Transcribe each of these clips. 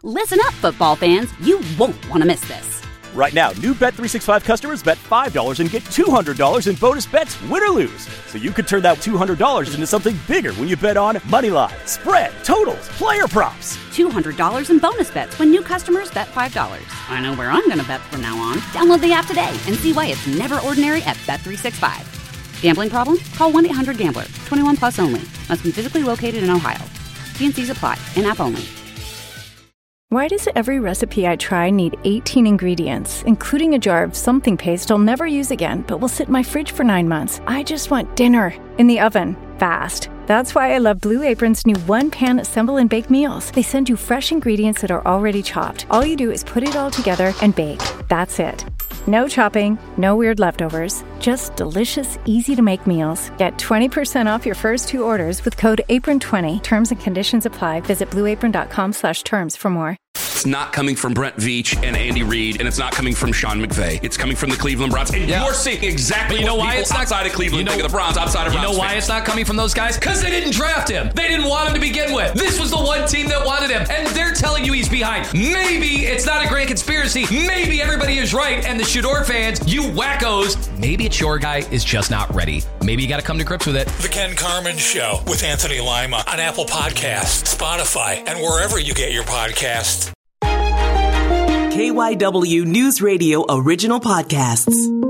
Listen up, football fans. You won't want to miss this. Right now, new Bet365 customers bet $5 and get $200 in bonus bets, win or lose. So you could turn that $200 into something bigger when you bet on money line, spread, totals, player props. $200 in bonus bets when new customers bet $5. I know where I'm going to bet from now on. Download the app today and see why it's never ordinary at Bet365. Gambling problem? Call 1-800-GAMBLER. 21 plus only. Must be physically located in Ohio. T&Cs apply. In-app only. Why does every recipe I try need 18 ingredients, including a jar of something paste I'll never use again, but will sit in my fridge for 9 months? I just want dinner in the oven, fast. That's why I love Blue Apron's new one-pan assemble and bake meals. They send you fresh ingredients that are already chopped. All you do is put it all together and bake. That's it. No chopping, no weird leftovers, just delicious, easy-to-make meals. Get 20% off your first 2 orders with code APRON20. Terms and conditions apply. Visit blueapron.com/terms for more. It's not coming from Brent Veach and Andy Reid, and it's not coming from Sean McVay. It's coming from the Cleveland Browns. And you're seeing exactly what people outside of Cleveland think of the Browns, outside of Browns. You know why it's not coming from those guys? Because they didn't draft him. They didn't want him to begin with. This was the one team that wanted him, and they're telling you he's behind. Maybe it's not a grand conspiracy. Maybe everybody is right, and the Shador fans, you wackos, maybe it's your guy is just not ready. Maybe you got to come to grips with it. The Ken Carman Show with Anthony Lima on Apple Podcasts, Spotify, and wherever you get your podcasts. KYW News Radio original podcasts.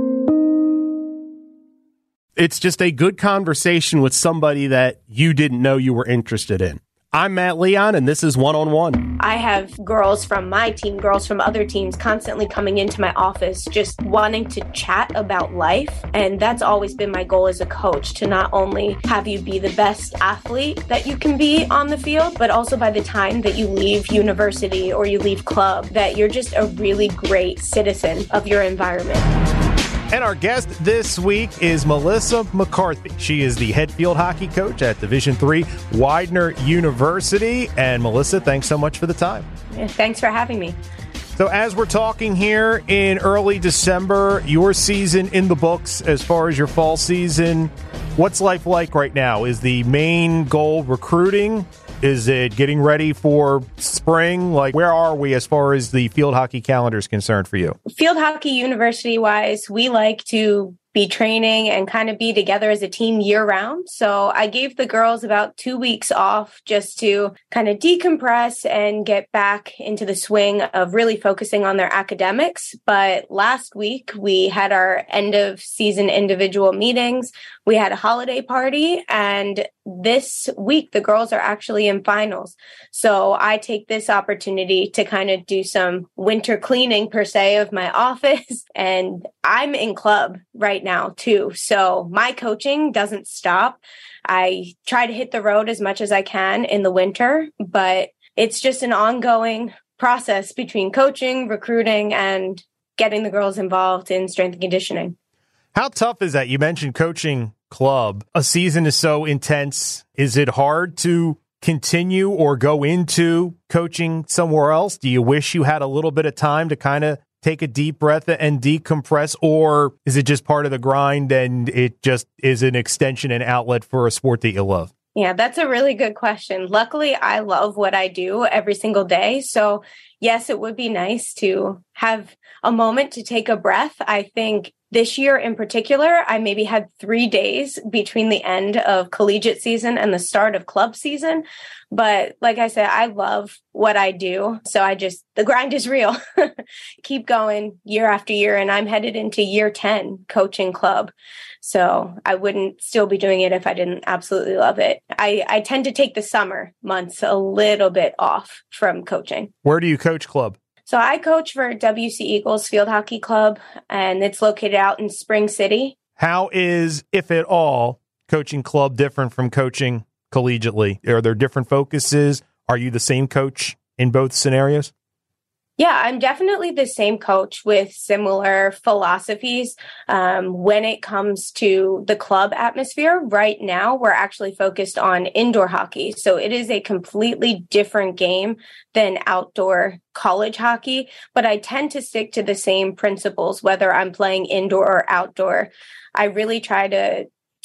It's just a good conversation with somebody that you didn't know you were interested in. I'm Matt Leon, and this is One-on-One. I have girls from my team, girls from other teams constantly coming into my office just wanting to chat about life. And that's always been my goal as a coach, to not only have you be the best athlete that you can be on the field, but also by the time that you leave university or you leave club, that you're just a really great citizen of your environment. And our guest this week is Melissa McCarthy. She is the head field hockey coach at Division III Widener University. And Melissa, thanks so much for the time. Yeah, thanks for having me. So as we're talking here in early December, your season in the books as far as your fall season, what's life like right now? Is the main goal recruiting? Is it getting ready for spring? Like, where are we as far as the field hockey calendar is concerned for you? Field hockey university-wise, we like to be training and kind of be together as a team year-round. So I gave the girls about 2 weeks off just to kind of decompress and get back into the swing of really focusing on their academics. But last week, we had our end-of-season individual meetings. We had a holiday party, and this week, the girls are actually in finals. So I take this opportunity to kind of do some winter cleaning, per se, of my office. And I'm in club right now, too. So my coaching doesn't stop. I try to hit the road as much as I can in the winter, but it's just an ongoing process between coaching, recruiting, and getting the girls involved in strength and conditioning. How tough is that? You mentioned coaching club. A season is so intense. Is it hard to continue or go into coaching somewhere else? Do you wish you had a little bit of time to kind of take a deep breath and decompress, or is it just part of the grind and it just is an extension and outlet for a sport that you love? Yeah, that's a really good question. Luckily, I love what I do every single day. So yes, it would be nice to have a moment to take a breath. I think this year in particular, I maybe had 3 days between the end of collegiate season and the start of club season. But like I said, I love what I do. So the grind is real. Keep going year after year. And I'm headed into year 10 coaching club. So I wouldn't still be doing it if I didn't absolutely love it. I tend to take the summer months a little bit off from coaching. Where do you coach club? So I coach for WC Eagles Field Hockey Club, and it's located out in Spring City. How is, if at all, coaching club different from coaching collegiately? Are there different focuses? Are you the same coach in both scenarios? Yeah, I'm definitely the same coach with similar philosophies. When it comes to the club atmosphere, right now, we're actually focused on indoor hockey. So it is a completely different game than outdoor college hockey, but I tend to stick to the same principles, whether I'm playing indoor or outdoor. I really try to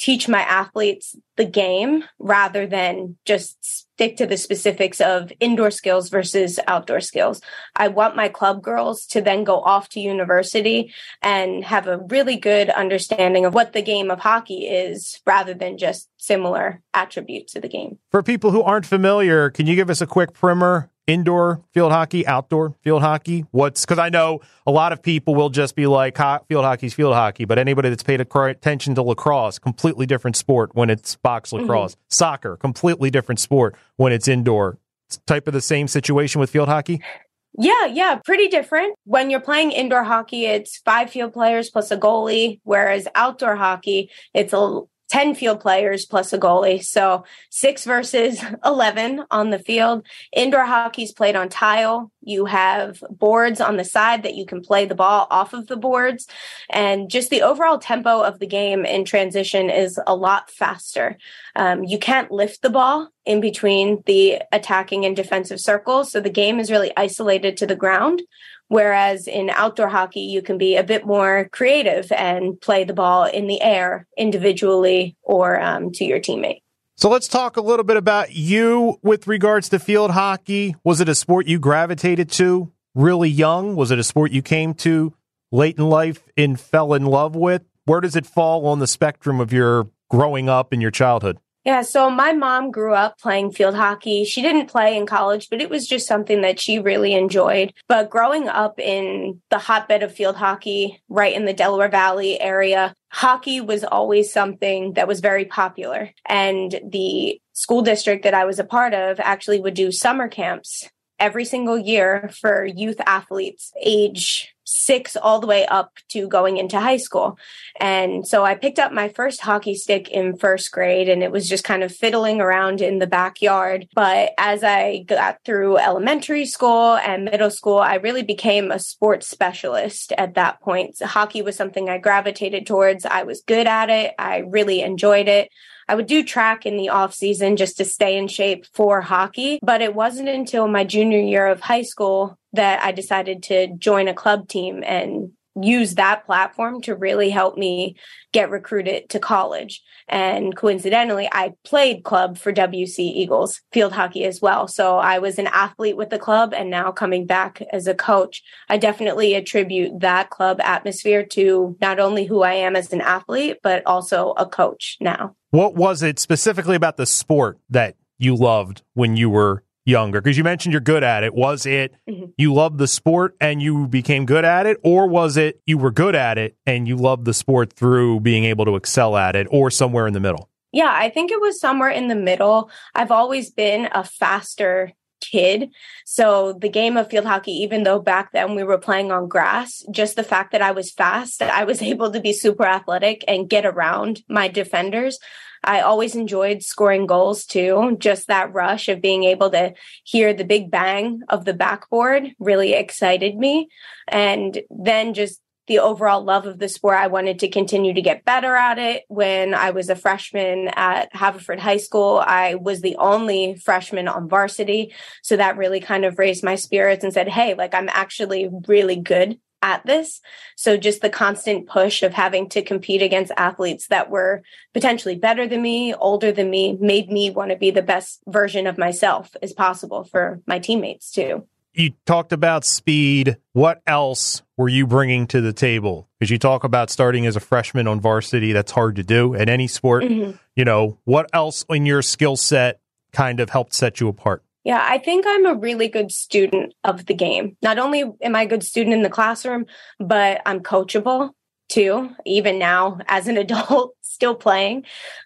teach my athletes the game rather than just stick to the specifics of indoor skills versus outdoor skills. I want my club girls to then go off to university and have a really good understanding of what the game of hockey is rather than just similar attributes of the game. For people who aren't familiar, can you give us a quick primer? Indoor field hockey, outdoor field hockey? Because I know a lot of people will just be like, field hockey's field hockey, but anybody that's paid attention to lacrosse, completely different sport when it's box lacrosse. Mm-hmm. Soccer, completely different sport when it's indoor. It's type of the same situation with field hockey? Yeah, pretty different. When you're playing indoor hockey, it's 5 field players plus a goalie, whereas outdoor hockey, it's 10 field players plus a goalie. So 6 versus 11 on the field. Indoor hockey is played on tile. You have boards on the side that you can play the ball off of the boards. And just the overall tempo of the game in transition is a lot faster. You can't lift the ball in between the attacking and defensive circles. So the game is really isolated to the ground. Whereas in outdoor hockey, you can be a bit more creative and play the ball in the air individually or to your teammate. So let's talk a little bit about you with regards to field hockey. Was it a sport you gravitated to really young? Was it a sport you came to late in life and fell in love with? Where does it fall on the spectrum of your growing up and your childhood? Yeah, so my mom grew up playing field hockey. She didn't play in college, but it was just something that she really enjoyed. But growing up in the hotbed of field hockey, right in the Delaware Valley area, hockey was always something that was very popular. And the school district that I was a part of actually would do summer camps every single year for youth athletes age 6 all the way up to going into high school. And so I picked up my first hockey stick in first grade, and it was just kind of fiddling around in the backyard. But as I got through elementary school and middle school, I really became a sports specialist at that point. So hockey was something I gravitated towards. I was good at it. I really enjoyed it. I would do track in the off season just to stay in shape for hockey, but it wasn't until my junior year of high school that I decided to join a club team and use that platform to really help me get recruited to college. And coincidentally, I played club for WC Eagles field hockey as well. So I was an athlete with the club, and now coming back as a coach, I definitely attribute that club atmosphere to not only who I am as an athlete, but also a coach now. What was it specifically about the sport that you loved when you were younger? Because you mentioned you're good at it. Was it you loved the sport and you became good at it? Or was it you were good at it and you loved the sport through being able to excel at it, or somewhere in the middle? Yeah, I think it was somewhere in the middle. I've always been a faster kid. So the game of field hockey, even though back then we were playing on grass, just the fact that I was fast, I was able to be super athletic and get around my defenders. I always enjoyed scoring goals too. Just that rush of being able to hear the big bang of the backboard really excited me. And then just the overall love of the sport, I wanted to continue to get better at it. When I was a freshman at Haverford High School, I was the only freshman on varsity. So that really kind of raised my spirits and said, hey, like I'm actually really good at this. So just the constant push of having to compete against athletes that were potentially better than me, older than me, made me want to be the best version of myself as possible for my teammates too. You talked about speed. What else were you bringing to the table? Because you talk about starting as a freshman on varsity. That's hard to do at any sport. Mm-hmm. You know, what else in your skill set kind of helped set you apart? Yeah, I think I'm a really good student of the game. Not only am I a good student in the classroom, but I'm coachable too, even now as an adult, still playing.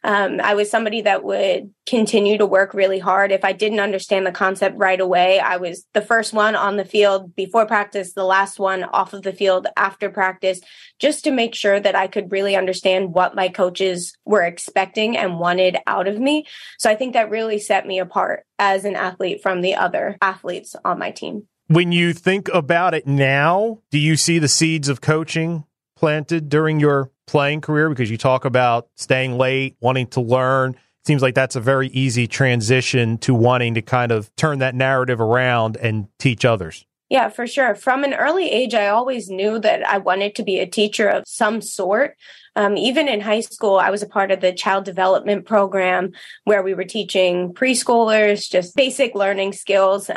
I was somebody that would continue to work really hard. If I didn't understand the concept right away, I was the first one on the field before practice, the last one off of the field after practice, just to make sure that I could really understand what my coaches were expecting and wanted out of me. So I think that really set me apart as an athlete from the other athletes on my team. When you think about it now, do you see the seeds of coaching planted during your playing career? Because you talk about staying late, wanting to learn. It seems like that's a very easy transition to wanting to kind of turn that narrative around and teach others. Yeah, for sure. From an early age, I always knew that I wanted to be a teacher of some sort. Even in high school, I was a part of the child development program where we were teaching preschoolers just basic learning skills.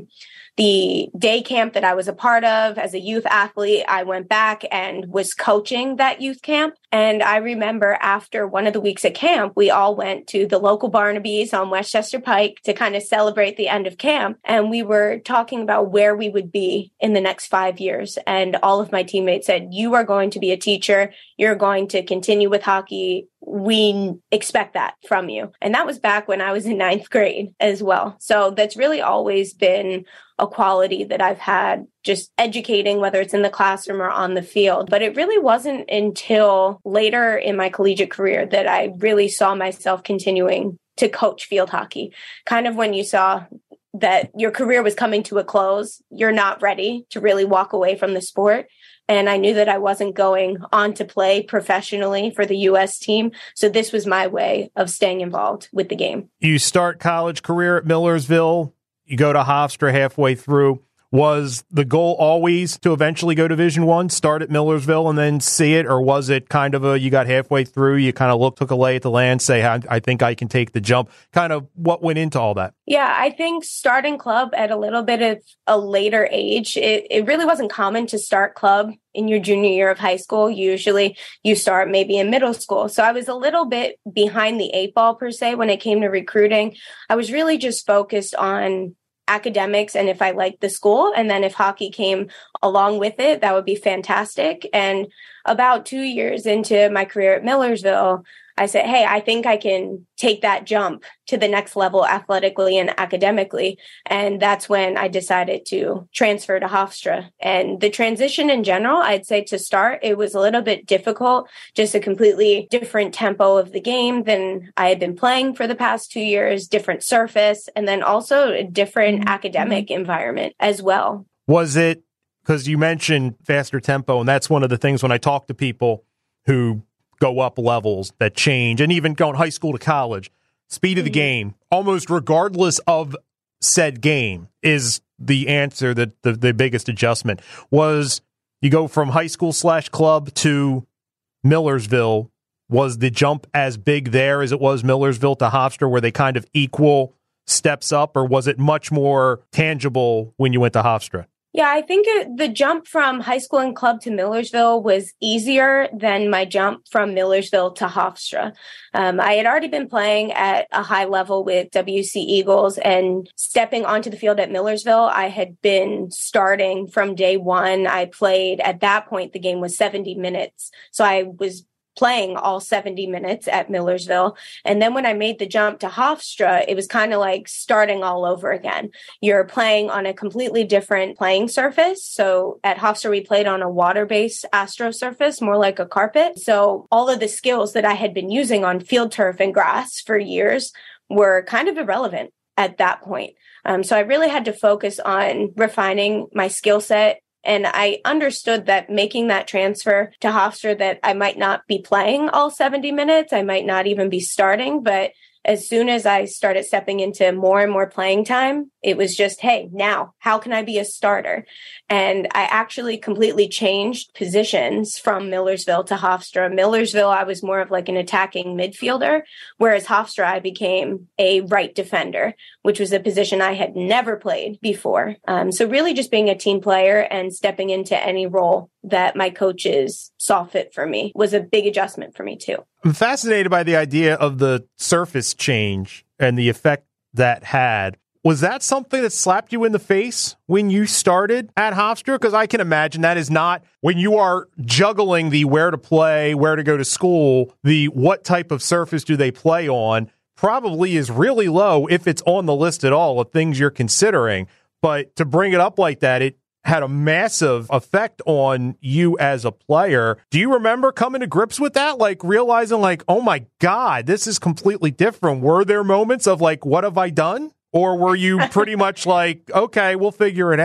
The day camp that I was a part of as a youth athlete, I went back and was coaching that youth camp. And I remember after one of the weeks at camp, we all went to the local Barnaby's on Westchester Pike to kind of celebrate the end of camp. And we were talking about where we would be in the next 5 years. And all of my teammates said, you are going to be a teacher. You're going to continue with hockey. We expect that from you. And that was back when I was in 9th grade as well. So that's really always been a quality that I've had, just educating, whether it's in the classroom or on the field. But it really wasn't until later in my collegiate career that I really saw myself continuing to coach field hockey. Kind of when you saw that your career was coming to a close, you're not ready to really walk away from the sport. And I knew that I wasn't going on to play professionally for the U.S. team. So this was my way of staying involved with the game. You start college career at Millersville. You go to Hofstra halfway through. Was the goal always to eventually go Division I, start at Millersville and then see it? Or was it kind of you got halfway through, you kind of took a lay at the land, say, I think I can take the jump? Kind of what went into all that? Yeah, I think starting club at a little bit of a later age, it really wasn't common to start club in your junior year of high school. Usually you start maybe in middle school. So I was a little bit behind the 8 ball per se when it came to recruiting. I was really just focused on academics and if I liked the school, and then if hockey came along with it, that would be fantastic. And about 2 years into my career at Millersville, I said, hey, I think I can take that jump to the next level athletically and academically. And that's when I decided to transfer to Hofstra. And the transition in general, I'd say to start, it was a little bit difficult, just a completely different tempo of the game than I had been playing for the past 2 years, different surface, and then also a different academic environment as well. Was it, because you mentioned faster tempo, and that's one of the things when I talk to people who go up levels that change, and even going high school to college, speed of the game, almost regardless of said game, is the answer, that the biggest adjustment. Was you go from high school / club to Millersville, was the jump as big there as it was Millersville to Hofstra, where they kind of equal steps up, or was it much more tangible when you went to Hofstra? Yeah, I think the jump from high school and club to Millersville was easier than my jump from Millersville to Hofstra. I had already been playing at a high level with WC Eagles, and stepping onto the field at Millersville, I had been starting from day one. I played, at that point, the game was 70 minutes. So I was playing all 70 minutes at Millersville. And then when I made the jump to Hofstra, it was kind of like starting all over again. You're playing on a completely different playing surface. So at Hofstra, we played on a water-based Astro surface, more like a carpet. So all of the skills that I had been using on field turf and grass for years were kind of irrelevant at that point. So I really had to focus on refining my skill set. And I understood that making that transfer to Hofstra, that I might not be playing all 70 minutes. I might not even be starting. But as soon as I started stepping into more and more playing time, it was just, hey, now, how can I be a starter? And I actually completely changed positions from Millersville to Hofstra. Millersville, I was more of like an attacking midfielder, whereas Hofstra, I became a right defender, which was a position I had never played before. So really just being a team player and stepping into any role that my coaches saw fit for me was a big adjustment for me too. I'm fascinated by the idea of the surface change and the effect that had. Was that something that slapped you in the face when you started at Hofstra? Because I can imagine that is not, when you are juggling the where to play, where to go to school, the what type of surface do they play on, probably is really low, if it's on the list at all, of things you're considering. But to bring it up like that, it had a massive effect on you as a player. Do you remember coming to grips with that? Like realizing like, oh my God, this is completely different. Were there moments of like, what have I done? Or were you pretty much like, okay, we'll figure it out?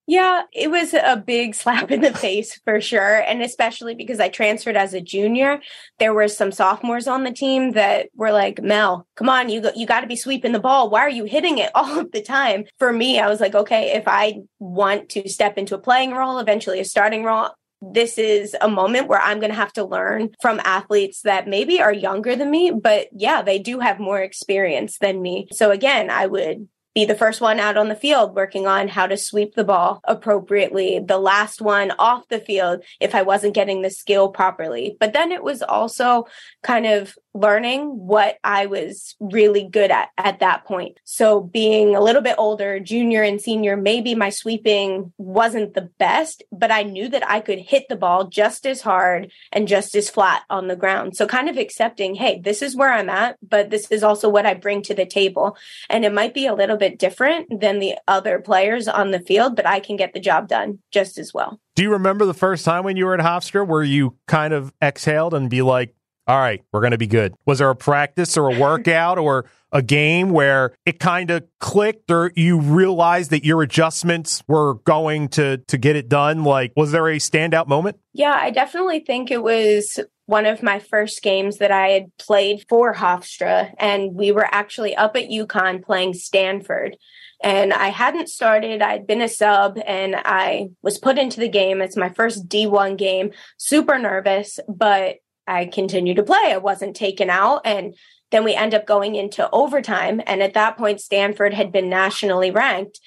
Yeah, it was a big slap in the face for sure. And especially because I transferred as a junior, there were some sophomores on the team that were like, Mel, come on, you got to be sweeping the ball. Why are you hitting it all of the time? For me, I was like, okay, if I want to step into a playing role, eventually a starting role, this is a moment where I'm going to have to learn from athletes that maybe are younger than me, but yeah, they do have more experience than me. So again, I would be the first one out on the field working on how to sweep the ball appropriately, the last one off the field if I wasn't getting the skill properly. But then it was also kind of learning what I was really good at that point. So being a little bit older, junior and senior, maybe my sweeping wasn't the best, but I knew that I could hit the ball just as hard and just as flat on the ground. So kind of accepting, hey, this is where I'm at, but this is also what I bring to the table. And it might be a little bit different than the other players on the field, but I can get the job done just as well. Do you remember the first time when you were at Hofstra where you kind of exhaled and be like, all right, we're going to be good? Was there a practice or a workout or a game where it kind of clicked or you realized that your adjustments were going to get it done? Like, was there a standout moment? Yeah, I definitely think it was one of my first games that I had played for Hofstra, and we were actually up at UConn playing Stanford. And I hadn't started. I'd been a sub, and I was put into the game. It's my first D1 game. Super nervous, but I continued to play. I wasn't taken out. And then we end up going into overtime. And at that point, Stanford had been nationally ranked.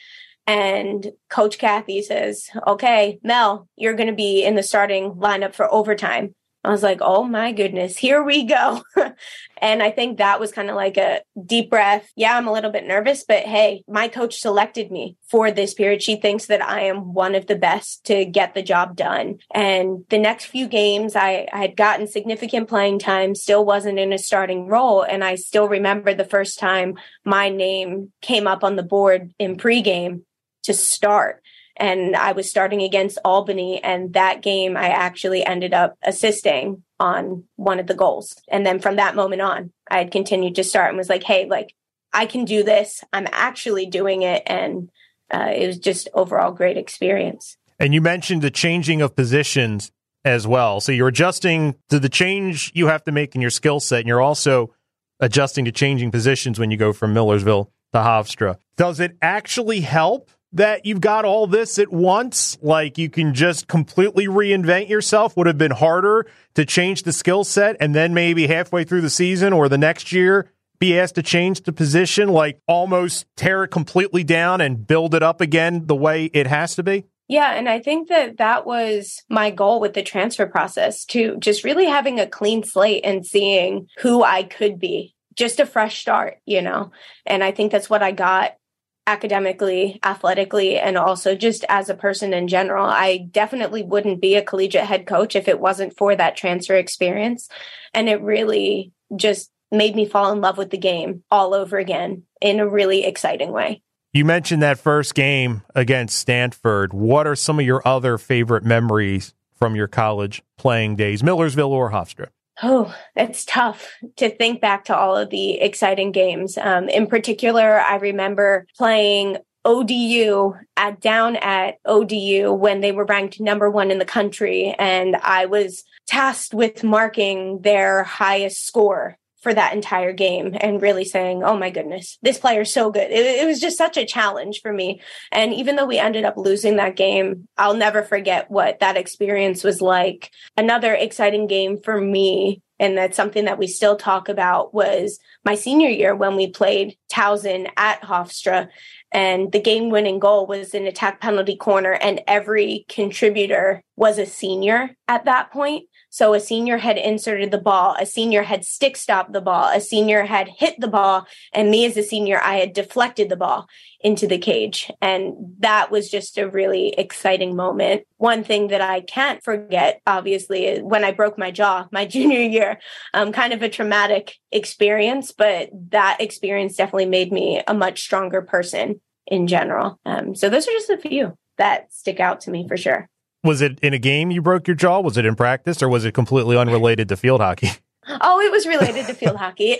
And Coach Kathy says, okay, Mel, you're going to be in the starting lineup for overtime. I was like, oh my goodness, here we go. And I think that was kind of like a deep breath. Yeah, I'm a little bit nervous, but hey, my coach selected me for this period. She thinks that I am one of the best to get the job done. And the next few games, I had gotten significant playing time, still wasn't in a starting role. And I still remember the first time my name came up on the board in pregame to start. And I was starting against Albany, and that game I actually ended up assisting on one of the goals. And then from that moment on, I had continued to start and was like, hey, like, I can do this. I'm actually doing it. And it was just overall great experience. And you mentioned the changing of positions as well. So you're adjusting to the change you have to make in your skill set, and you're also adjusting to changing positions when you go from Millersville to Hofstra. Does it actually help that you've got all this at once? Like, you can just completely reinvent yourself? Would have been harder to change the skill set and then maybe halfway through the season or the next year be asked to change the position, like almost tear it completely down and build it up again the way it has to be? Yeah, and I think that was my goal with the transfer process, to just really having a clean slate and seeing who I could be, just a fresh start, you know? And I think that's what I got academically, athletically, and also just as a person in general. I definitely wouldn't be a collegiate head coach if it wasn't for that transfer experience. And it really just made me fall in love with the game all over again in a really exciting way. You mentioned that first game against Stanford. What are some of your other favorite memories from your college playing days, Millersville or Hofstra? Oh, it's tough to think back to all of the exciting games. In particular, I remember playing ODU down at ODU when they were ranked number 1 in the country. And I was tasked with marking their highest score for that entire game and really saying, oh my goodness, this player is so good. It was just such a challenge for me. And even though we ended up losing that game, I'll never forget what that experience was like. Another exciting game for me, and that's something that we still talk about, was my senior year when we played Towson at Hofstra. And the game-winning goal was an attack penalty corner, and every contributor was a senior at that point. So a senior had inserted the ball, a senior had stick stopped the ball, a senior had hit the ball, and me as a senior, I had deflected the ball into the cage. And that was just a really exciting moment. One thing that I can't forget, obviously, is when I broke my jaw my junior year. Kind of a traumatic experience, but that experience definitely made me a much stronger person in general. So those are just a few that stick out to me for sure. Was it in a game you broke your jaw? Was it in practice, or was it completely unrelated to field hockey? Oh, it was related to field hockey.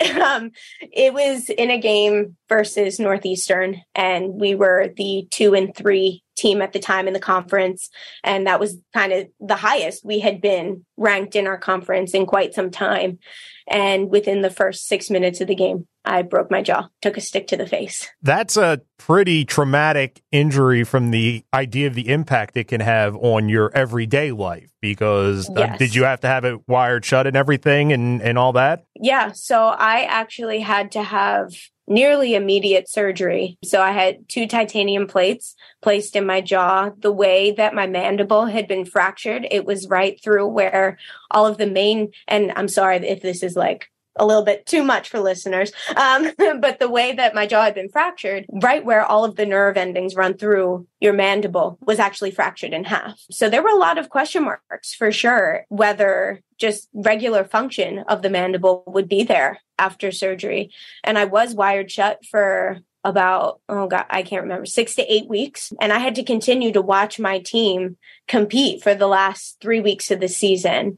It was in a game versus Northeastern, and we were the 2 and 3 team at the time in the conference. And that was kind of the highest we had been ranked in our conference in quite some time. And within the first 6 minutes of the game, I broke my jaw, took a stick to the face. That's a pretty traumatic injury from the idea of the impact it can have on your everyday life, because Yes. did you have to have it wired shut and everything and all that? Yeah. So I actually had to have nearly immediate surgery. So I had 2 titanium plates placed in my jaw. The way that my mandible had been fractured, it was right through where all of the main, and I'm sorry if this is like a little bit too much for listeners, but the way that my jaw had been fractured, right where all of the nerve endings run through your mandible, was actually fractured in half. So there were a lot of question marks for sure, whether just regular function of the mandible would be there after surgery. And I was wired shut for about, I can't remember, 6 to 8 weeks. And I had to continue to watch my team compete for the last 3 weeks of the season.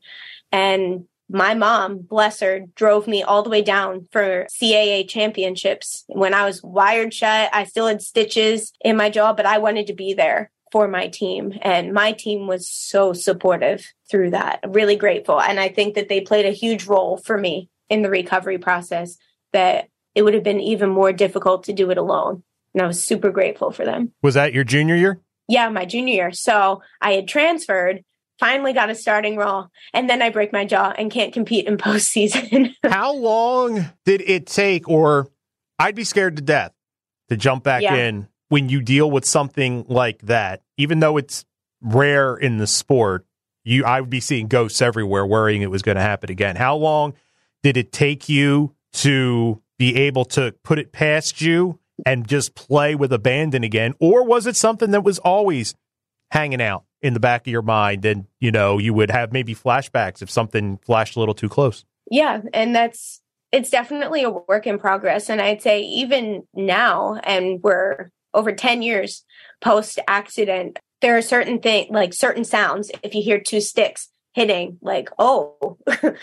And my mom, bless her, drove me all the way down for CAA championships. When I was wired shut, I still had stitches in my jaw, but I wanted to be there for my team. And my team was so supportive through that. Really grateful. And I think that they played a huge role for me in the recovery process, that it would have been even more difficult to do it alone. And I was super grateful for them. Was that your junior year? Yeah, my junior year. So I had transferred, finally got a starting role, and then I break my jaw and can't compete in postseason. How long did it take, or I'd be scared to death to jump back in when you deal with something like that, even though it's rare in the sport. I would be seeing ghosts everywhere worrying it was going to happen again. How long did it take you to be able to put it past you and just play with abandon again? Or was it something that was always hanging out in the back of your mind, and, you would have maybe flashbacks if something flashed a little too close? Yeah. And it's definitely a work in progress. And I'd say even now, and we're over 10 years post accident, there are certain things, like certain sounds, if you hear 2 sticks hitting, like, oh,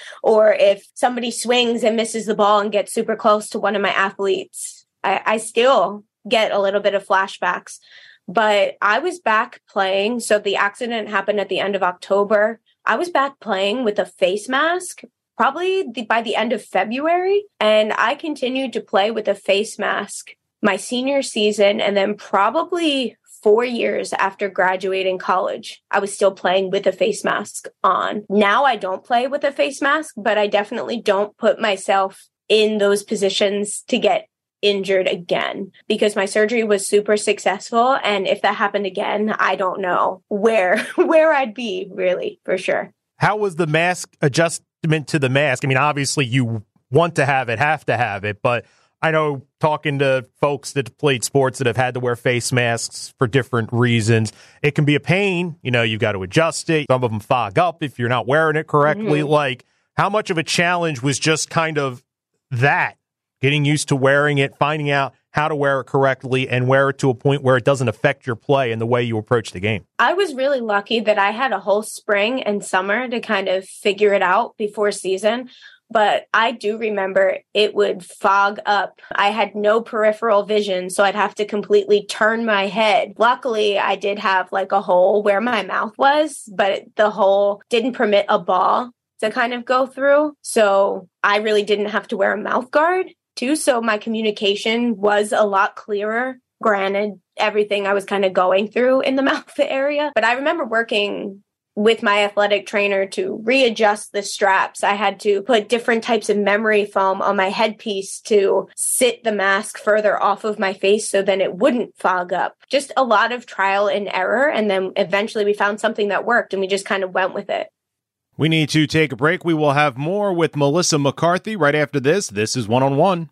or if somebody swings and misses the ball and gets super close to one of my athletes, I still get a little bit of flashbacks. But I was back playing. So the accident happened at the end of October. I was back playing with a face mask probably by the end of February. And I continued to play with a face mask my senior season, and then probably 4 years after graduating college, I was still playing with a face mask on. Now I don't play with a face mask, but I definitely don't put myself in those positions to get injured again, because my surgery was super successful. And if that happened again, I don't know where I'd be, really, for sure. How was the mask adjustment to the mask? I mean, obviously you want to have to have it, but I know, talking to folks that played sports that have had to wear face masks for different reasons, it can be a pain. You've got to adjust it. Some of them fog up if you're not wearing it correctly. Mm-hmm. Like, how much of a challenge was just kind of that, getting used to wearing it, finding out how to wear it correctly and wear it to a point where it doesn't affect your play and the way you approach the game? I was really lucky that I had a whole spring and summer to kind of figure it out before season. But I do remember it would fog up. I had no peripheral vision, so I'd have to completely turn my head. Luckily, I did have like a hole where my mouth was, but the hole didn't permit a ball to kind of go through. So I really didn't have to wear a mouth guard too. So my communication was a lot clearer. Granted, everything I was kind of going through in the mouth area. But I remember working with my athletic trainer to readjust the straps. I had to put different types of memory foam on my headpiece to sit the mask further off of my face so then it wouldn't fog up. Just a lot of trial and error. And then eventually we found something that worked and we just kind of went with it. We need to take a break. We will have more with Melissa McCarthy right after this. This is One on One.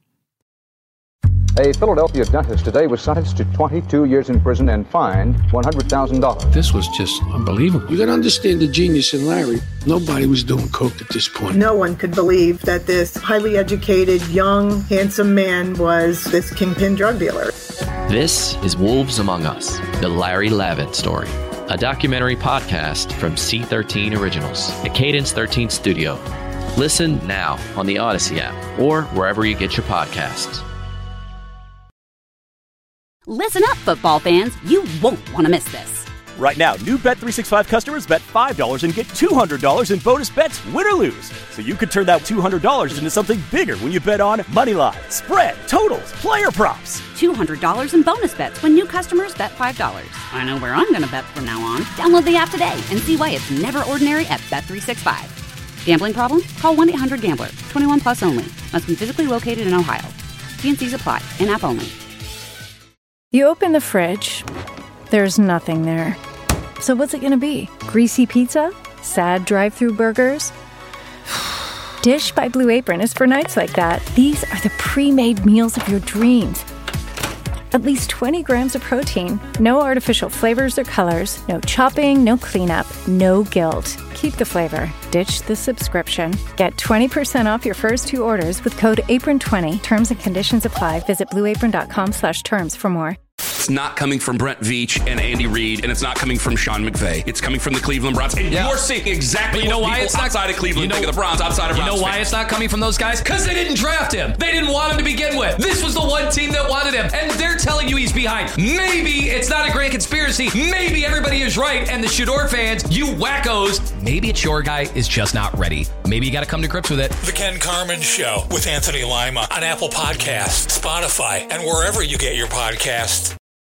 A Philadelphia dentist today was sentenced to 22 years in prison and fined $100,000. This was just unbelievable. You got to understand the genius in Larry. Nobody was doing coke at this point. No one could believe that this highly educated, young, handsome man was this kingpin drug dealer. This is Wolves Among Us, the Larry Lavin story, a documentary podcast from C13 Originals, a Cadence 13 studio. Listen now on the Odyssey app or wherever you get your podcasts. Listen up, football fans. You won't want to miss this. Right now, new Bet365 customers bet $5 and get $200 in bonus bets, win or lose. So you could turn that $200 into something bigger when you bet on moneyline, spread, totals, player props. $200 in bonus bets when new customers bet $5. I know where I'm going to bet from now on. Download the app today and see why it's never ordinary at Bet365. Gambling problem? Call 1-800-GAMBLER. 21 plus only. Must be physically located in Ohio. T&Cs apply. In-app only. You open the fridge. There's nothing there. So what's it going to be? Greasy pizza? Sad drive-thru burgers? Dish by Blue Apron is for nights like that. These are the pre-made meals of your dreams. At least 20 grams of protein, no artificial flavors or colors, no chopping, no cleanup, no guilt. Keep the flavor. Ditch the subscription. Get 20% off your first 2 orders with code APRON20. Terms and conditions apply. Visit blueapron.com/terms for more. It's not coming from Brent Veach and Andy Reid, and it's not coming from Sean McVay. It's coming from the Cleveland Browns. And you're seeing exactly what people outside of Cleveland think of the Browns, outside of Browns. You know why it's not coming from those guys? Because they didn't draft him. They didn't want him to begin with. This was the one team that wanted him, and they're telling you he's behind. Maybe it's not a grand conspiracy. Maybe everybody is right, and the Shador fans, you wackos, maybe it's your guy is just not ready. Maybe you got to come to grips with it. The Ken Carman Show with Anthony Lima on Apple Podcasts, Spotify, and wherever you get your podcasts.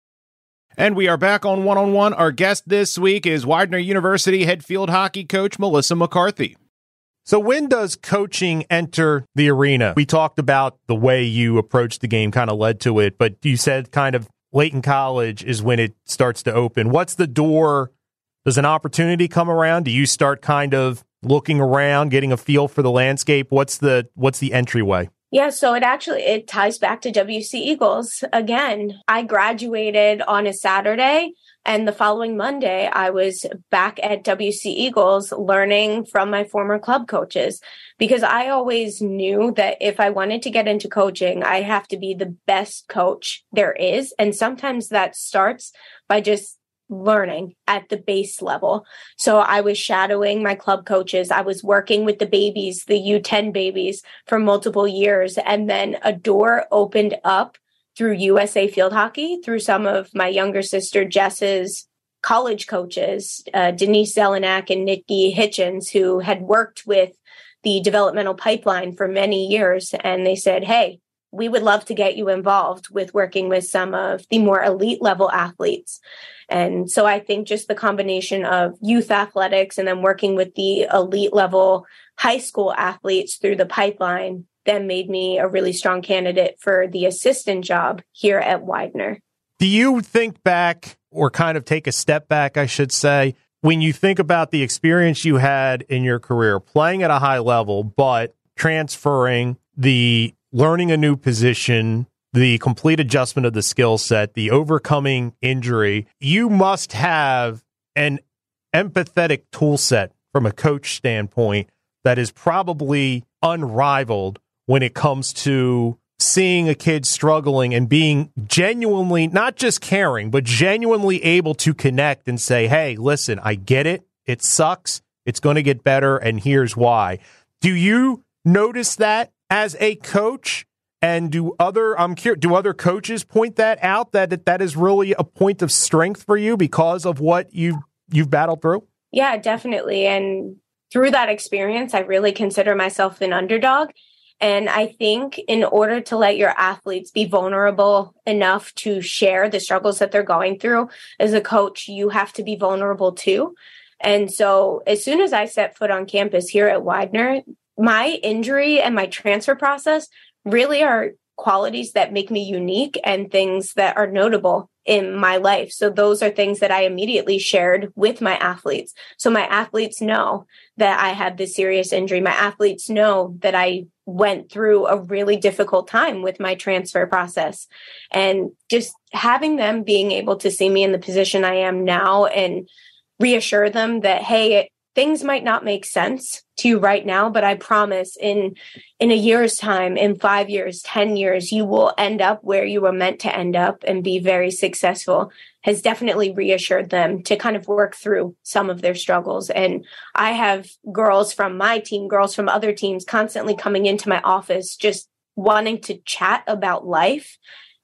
And we are back on One-on-One. Our guest this week is Widener University head field hockey coach Melissa McCarthy. So when does coaching enter the arena? We talked about the way you approached the game kind of led to it, but you said kind of late in college is when it starts to open. What's the door? Does an opportunity come around? Do you start kind of looking around, getting a feel for the landscape? What's the entryway? Yeah, so it ties back to WC Eagles. Again, I graduated on a Saturday, and the following Monday, I was back at WC Eagles learning from my former club coaches, because I always knew that if I wanted to get into coaching, I have to be the best coach there is. And sometimes that starts by just learning at the base level. So I was shadowing my club coaches. I was working with the babies, the U10 babies, for multiple years. And then a door opened up through USA Field Hockey, through some of my younger sister Jess's college coaches, Denise Zelenak and Nikki Hitchens, who had worked with the developmental pipeline for many years. And they said, hey, we would love to get you involved with working with some of the more elite level athletes. And so I think just the combination of youth athletics and then working with the elite level high school athletes through the pipeline then made me a really strong candidate for the assistant job here at Widener. Do you think back, or kind of take a step back, I should say, when you think about the experience you had in your career, playing at a high level, but transferring, the learning a new position, the complete adjustment of the skill set, the overcoming injury, you must have an empathetic tool set from a coach standpoint that is probably unrivaled when it comes to seeing a kid struggling and being genuinely, not just caring, but genuinely able to connect and say, hey, listen, I get it. It sucks. It's going to get better. And here's why. Do you notice that as a coach? And do other coaches point that out, that is really a point of strength for you because of what you've battled through? Yeah, definitely. And through that experience, I really consider myself an underdog. And I think in order to let your athletes be vulnerable enough to share the struggles that they're going through, as a coach, you have to be vulnerable too. And so as soon as I set foot on campus here at Widener, my injury and my transfer process really are qualities that make me unique and things that are notable in my life. So those are things that I immediately shared with my athletes. So my athletes know that I had this serious injury. My athletes know that I went through a really difficult time with my transfer process. And just having them being able to see me in the position I am now and reassure them that, hey, things might not make sense to you right now, but I promise in a year's time, in 5 years, 10 years, you will end up where you were meant to end up and be very successful, has definitely reassured them to kind of work through some of their struggles. And I have girls from my team, girls from other teams constantly coming into my office, just wanting to chat about life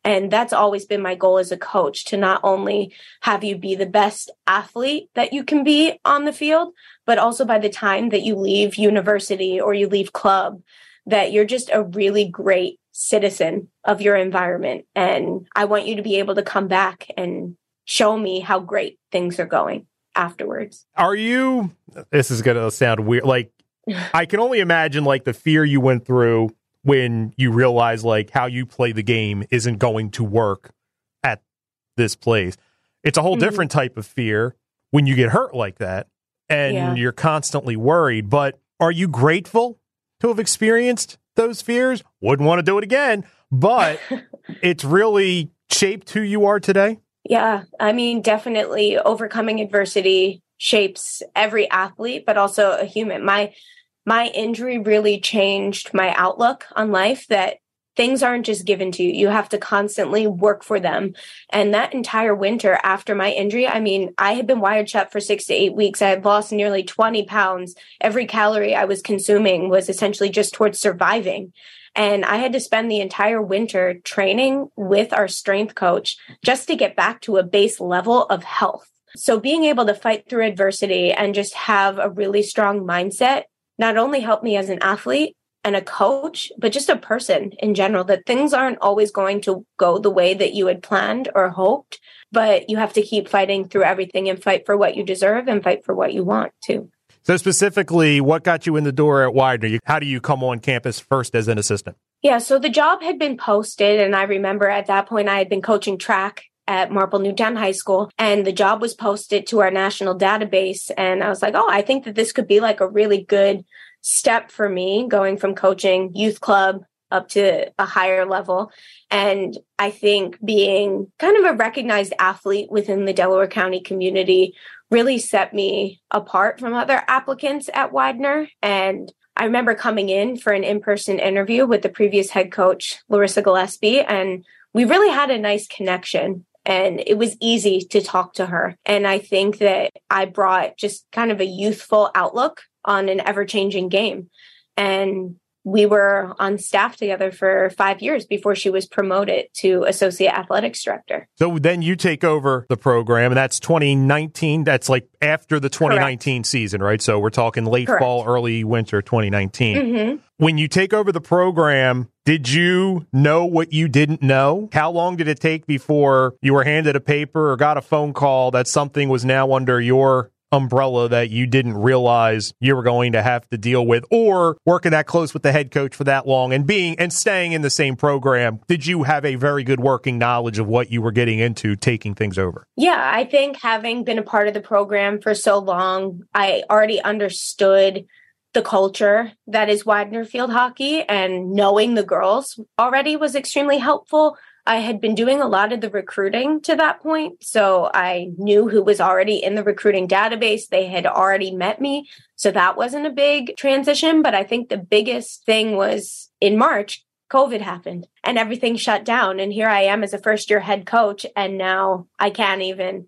And that's always been my goal as a coach, to not only have you be the best athlete that you can be on the field, but also by the time that you leave university or you leave club, that you're just a really great citizen of your environment. And I want you to be able to come back and show me how great things are going afterwards. This is going to sound weird. Like, I can only imagine like the fear you went through when you realize like how you play the game isn't going to work at this place. It's a whole different type of fear when you get hurt like that and you're constantly worried. But are you grateful to have experienced those fears? Wouldn't want to do it again, but it's really shaped who you are today. Yeah, I mean, definitely overcoming adversity shapes every athlete, but also a human. My injury really changed my outlook on life, that things aren't just given to you. You have to constantly work for them. And that entire winter after my injury, I mean, I had been wired shut for 6 to 8 weeks. I had lost nearly 20 pounds. Every calorie I was consuming was essentially just towards surviving. And I had to spend the entire winter training with our strength coach just to get back to a base level of health. So being able to fight through adversity and just have a really strong mindset not only helped me as an athlete and a coach, but just a person in general, that things aren't always going to go the way that you had planned or hoped, but you have to keep fighting through everything and fight for what you deserve and fight for what you want too. So specifically, what got you in the door at Widener? How do you come on campus first as an assistant? Yeah, so the job had been posted, and I remember at that point I had been coaching track at Marple Newtown High School, and the job was posted to our national database. And I was like, oh, I think that this could be like a really good step for me, going from coaching youth club up to a higher level. And I think being kind of a recognized athlete within the Delaware County community really set me apart from other applicants at Widener. And I remember coming in for an in-person interview with the previous head coach, Larissa Gillespie, and we really had a nice connection. And it was easy to talk to her. And I think that I brought just kind of a youthful outlook on an ever-changing game. And we were on staff together for 5 years before she was promoted to associate athletics director. So then you take over the program, and that's 2019. That's like after the 2019 season, right? So we're talking late fall, early winter 2019. Mm-hmm. When you take over the program, did you know what you didn't know? How long did it take before you were handed a paper or got a phone call that something was now under your umbrella that you didn't realize you were going to have to deal with? Or working that close with the head coach for that long and staying in the same program, did you have a very good working knowledge of what you were getting into taking things over? Yeah, I think having been a part of the program for so long, I already understood the culture that is Widener field hockey, and knowing the girls already was extremely helpful. I had been doing a lot of the recruiting to that point, so I knew who was already in the recruiting database. They had already met me, so that wasn't a big transition. But I think the biggest thing was in March, COVID happened and everything shut down. And here I am as a first-year head coach, and now I can't even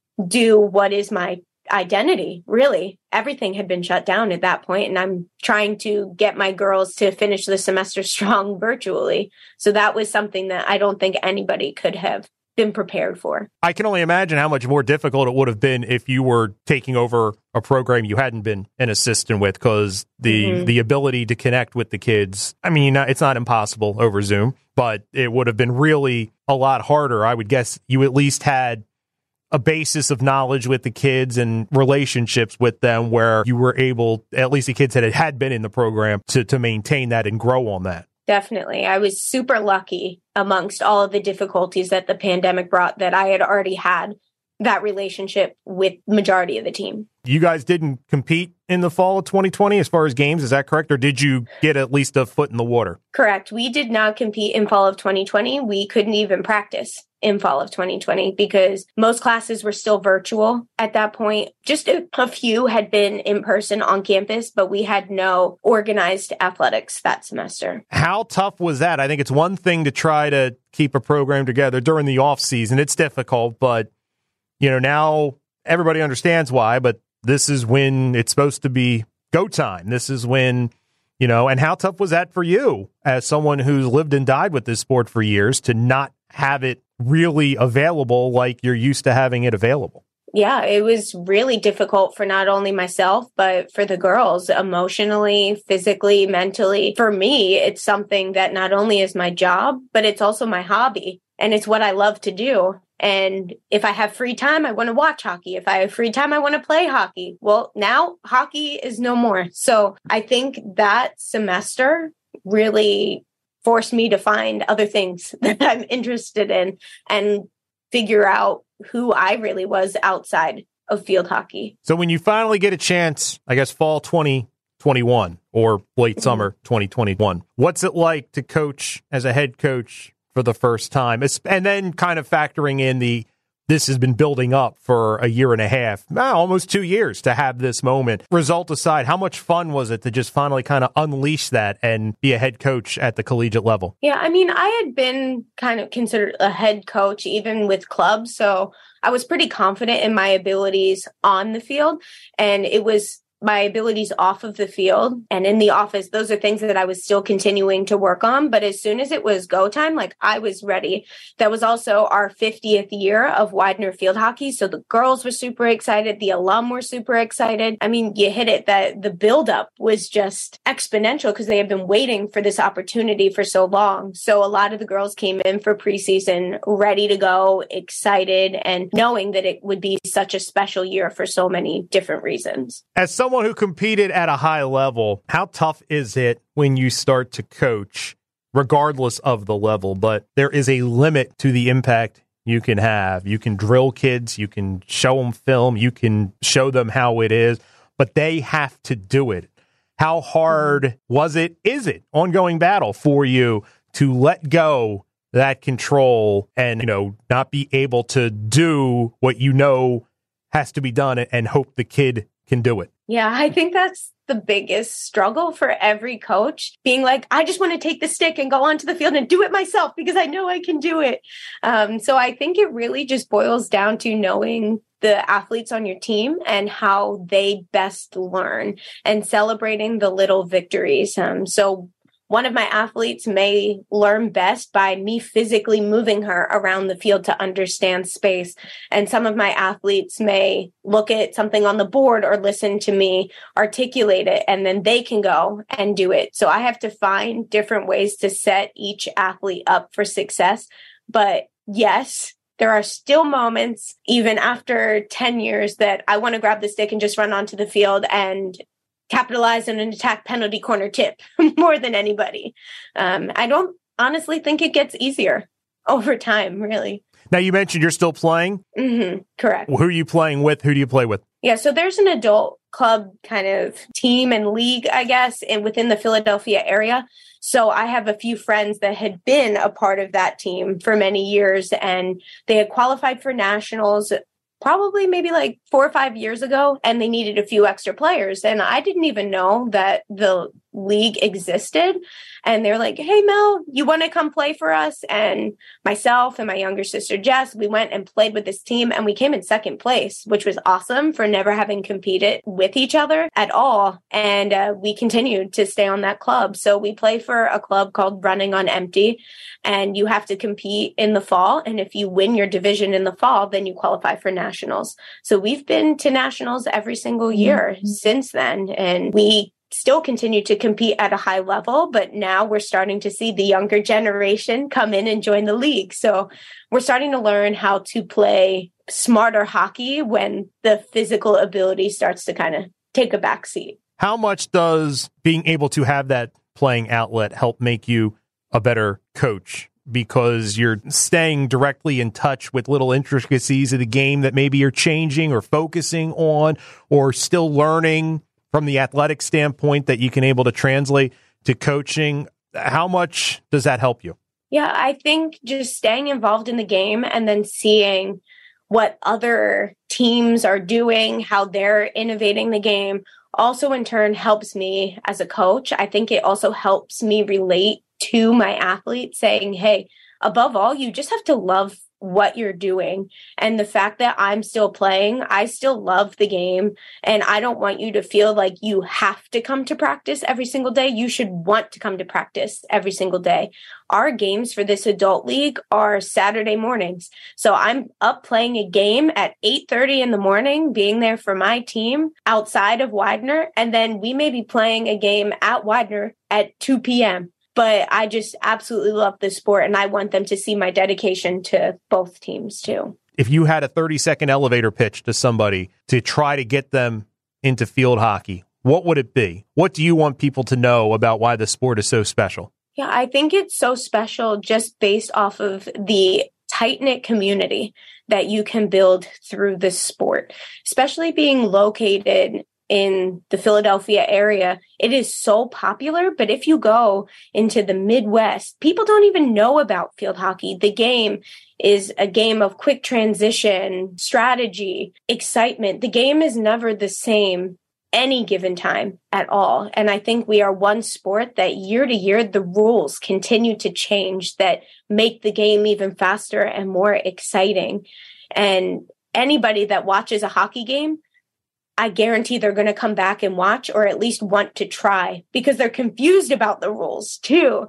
do what is my identity, really. Everything had been shut down at that point, and I'm trying to get my girls to finish the semester strong virtually. So that was something that I don't think anybody could have been prepared for. I can only imagine how much more difficult it would have been if you were taking over a program you hadn't been an assistant with, because the ability to connect with the kids, I mean, it's not impossible over Zoom, but it would have been really a lot harder. I would guess you at least had a basis of knowledge with the kids and relationships with them where you were able, at least the kids that had been in the program, to maintain that and grow on that. Definitely. I was super lucky amongst all of the difficulties that the pandemic brought, that I had already had that relationship with majority of the team. You guys didn't compete in the fall of 2020 as far as games, is that correct? Or did you get at least a foot in the water? Correct. We did not compete in fall of 2020. We couldn't even practice in fall of 2020 because most classes were still virtual at that point. Just a few had been in person on campus, but we had no organized athletics that semester. How tough was that? I think it's one thing to try to keep a program together during the off season. It's difficult, but now everybody understands why, but this is when it's supposed to be go time. This is when, and how tough was that for you as someone who's lived and died with this sport for years to not have it really available like you're used to having it available. Yeah, it was really difficult for not only myself, but for the girls, emotionally, physically, mentally. For me, it's something that not only is my job, but it's also my hobby. And it's what I love to do. And if I have free time, I want to watch hockey. If I have free time, I want to play hockey. Well, now hockey is no more. So I think that semester really forced me to find other things that I'm interested in and figure out who I really was outside of field hockey. So when you finally get a chance, I guess fall 2021 or late summer 2021, what's it like to coach as a head coach for the first time? And then kind of factoring in this has been building up for a year and a half, almost 2 years to have this moment. Result aside, how much fun was it to just finally kind of unleash that and be a head coach at the collegiate level? Yeah, I mean, I had been kind of considered a head coach even with clubs, so I was pretty confident in my abilities on the field, and it was my abilities off of the field and in the office. Those are things that I was still continuing to work on. But as soon as it was go time, like I was ready. That was also our 50th year of Widener field hockey. So the girls were super excited. The alum were super excited. I mean, you hit it that the buildup was just exponential because they had been waiting for this opportunity for so long. So a lot of the girls came in for preseason ready to go, excited, and knowing that it would be such a special year for so many different reasons. As someone who competed at a high level, how tough is it when you start to coach, regardless of the level? But there is a limit to the impact you can have. You can drill kids, you can show them film, you can show them how it is, but they have to do it. How hard is it ongoing battle for you to let go that control and, not be able to do what has to be done and hope the kid can do it? Yeah, I think that's the biggest struggle for every coach, being like, I just want to take the stick and go onto the field and do it myself because I know I can do it. So I think it really just boils down to knowing the athletes on your team and how they best learn and celebrating the little victories. So one of my athletes may learn best by me physically moving her around the field to understand space. And some of my athletes may look at something on the board or listen to me articulate it, and then they can go and do it. So I have to find different ways to set each athlete up for success. But yes, there are still moments, even after 10 years, that I want to grab the stick and just run onto the field and capitalize on an attack penalty corner tip more than anybody. I don't honestly think it gets easier over time, really. Now, you mentioned you're still playing? Mm-hmm, correct. Who are you playing with? Who do you play with? Yeah, so there's an adult club kind of team and league, I guess, within the Philadelphia area. So I have a few friends that had been a part of that team for many years, and they had qualified for nationals probably maybe like 4 or 5 years ago, and they needed a few extra players. And I didn't even know that the league existed. And they're like, hey, Mel, you want to come play for us? And myself and my younger sister, Jess, we went and played with this team, and we came in second place, which was awesome for never having competed with each other at all. And we continued to stay on that club. So we play for a club called Running on Empty, and you have to compete in the fall. And if you win your division in the fall, then you qualify for nationals. So we've been to nationals every single year since then. And we still continue to compete at a high level, but now we're starting to see the younger generation come in and join the league. So we're starting to learn how to play smarter hockey when the physical ability starts to kind of take a back seat. How much does being able to have that playing outlet help make you a better coach? Because you're staying directly in touch with little intricacies of the game that maybe you're changing or focusing on or still learning from the athletic standpoint that you can able to translate to coaching. How much does that help you? Yeah, I think just staying involved in the game and then seeing what other teams are doing, how they're innovating the game, also in turn helps me as a coach. I think it also helps me relate to my athletes, saying, hey, above all, you just have to love what you're doing. And the fact that I'm still playing, I still love the game. And I don't want you to feel like you have to come to practice every single day. You should want to come to practice every single day. Our games for this adult league are Saturday mornings. So I'm up playing a game at 8:30 in the morning, being there for my team outside of Widener. And then we may be playing a game at Widener at 2 p.m. But I just absolutely love this sport, and I want them to see my dedication to both teams too. If you had a 30-second elevator pitch to somebody to try to get them into field hockey, what would it be? What do you want people to know about why the sport is so special? Yeah, I think it's so special just based off of the tight-knit community that you can build through this sport, especially being located in the Philadelphia area. It is so popular, but if you go into the Midwest, people don't even know about field hockey. The game is a game of quick transition, strategy, excitement. The game is never the same any given time at all. And I think we are one sport that year to year, the rules continue to change that make the game even faster and more exciting. And anybody that watches a hockey game, I guarantee they're going to come back and watch, or at least want to try, because they're confused about the rules too.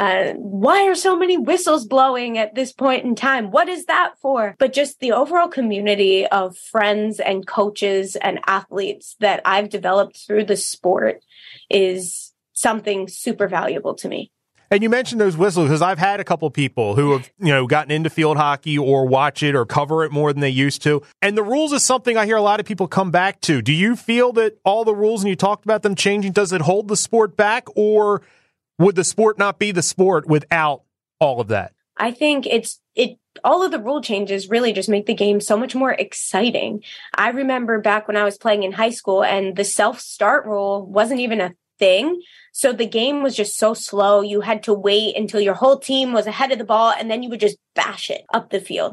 Why are so many whistles blowing at this point in time? What is that for? But just the overall community of friends and coaches and athletes that I've developed through the sport is something super valuable to me. And you mentioned those whistles because I've had a couple people who have, gotten into field hockey or watch it or cover it more than they used to. And the rules is something I hear a lot of people come back to. Do you feel that all the rules, and you talked about them changing, does it hold the sport back, or would the sport not be the sport without all of that? I think all of the rule changes really just make the game so much more exciting. I remember back when I was playing in high school and the self-start rule wasn't even a thing. So the game was just so slow. You had to wait until your whole team was ahead of the ball, and then you would just bash it up the field.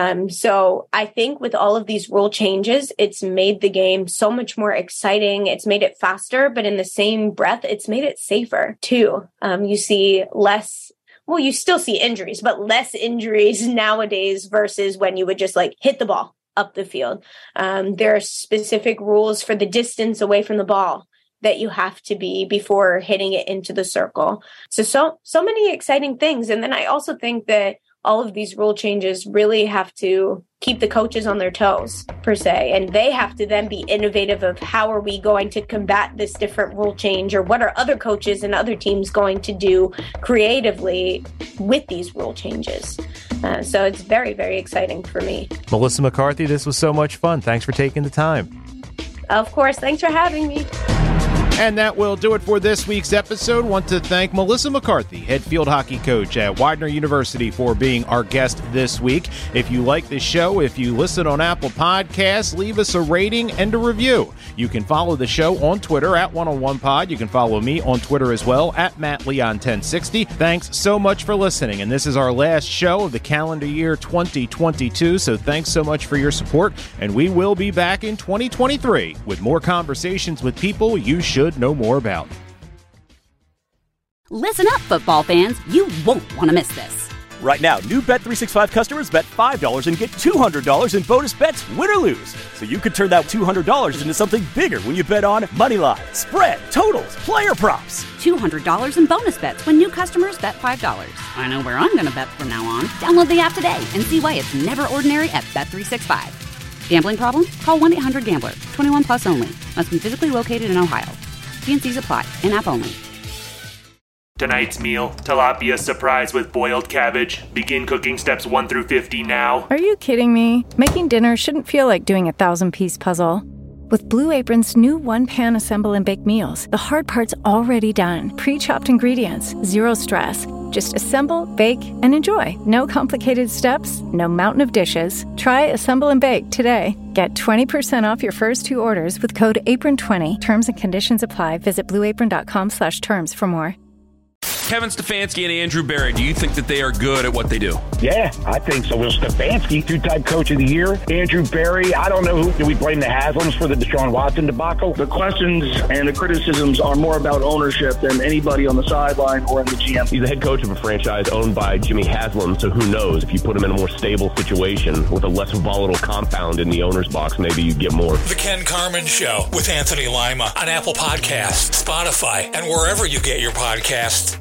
So I think with all of these rule changes, it's made the game so much more exciting. It's made it faster, but in the same breath, it's made it safer too. You see less. Well, you still see injuries, but less injuries nowadays versus when you would just hit the ball up the field. There are specific rules for the distance away from the ball that you have to be before hitting it into the circle. So many exciting things. And then I also think that all of these rule changes really have to keep the coaches on their toes, per se. And they have to then be innovative of how are we going to combat this different rule change, or what are other coaches and other teams going to do creatively with these rule changes. So it's very, very exciting for me. Melissa McCarthy, this was so much fun. Thanks for taking the time. Of course. Thanks for having me. And that will do it for this week's episode. Want to thank Melissa McCarthy, head field hockey coach at Widener University, for being our guest this week. If you like this show, if you listen on Apple Podcasts, leave us a rating and a review. You can follow the show on Twitter at 101pod. You can follow me on Twitter as well at MattLeon1060. Thanks so much for listening. And this is our last show of the calendar year 2022. So thanks so much for your support. And we will be back in 2023 with more conversations with people you should know more about. Listen up, football fans. You won't want to miss this. Right now, new Bet365 customers bet $5 and get $200 in bonus bets, win or lose. So you could turn that $200 into something bigger when you bet on Moneyline, spread, totals, player props. $200 in bonus bets when new customers bet $5. I know where I'm going to bet from now on. Download the app today and see why it's never ordinary at Bet365. Gambling problem? Call 1-800-GAMBLER. 21 plus only. Must be physically located in Ohio. T&Cs apply. In-app only. Tonight's meal, tilapia surprise with boiled cabbage. Begin cooking steps 1 through 50 now. Are you kidding me? Making dinner shouldn't feel like doing a 1,000-piece puzzle. With Blue Apron's new one-pan assemble and bake meals, the hard part's already done. Pre-chopped ingredients, zero stress. Just assemble, bake, and enjoy. No complicated steps, no mountain of dishes. Try Assemble and Bake today. Get 20% off your first 2 orders with code APRON20. Terms and conditions apply. Visit blueapron.com/terms for more. Kevin Stefanski and Andrew Berry, do you think that they are good at what they do? Yeah, I think so. Will Stefanski, two-time coach of the year. Andrew Berry, I don't know do we blame the Haslams for the Deshaun Watson debacle? The questions and the criticisms are more about ownership than anybody on the sideline or in the GM. He's the head coach of a franchise owned by Jimmy Haslam, so who knows? If you put him in a more stable situation with a less volatile compound in the owner's box, maybe you get more. The Ken Carman Show with Anthony Lima on Apple Podcasts, Spotify, and wherever you get your podcasts.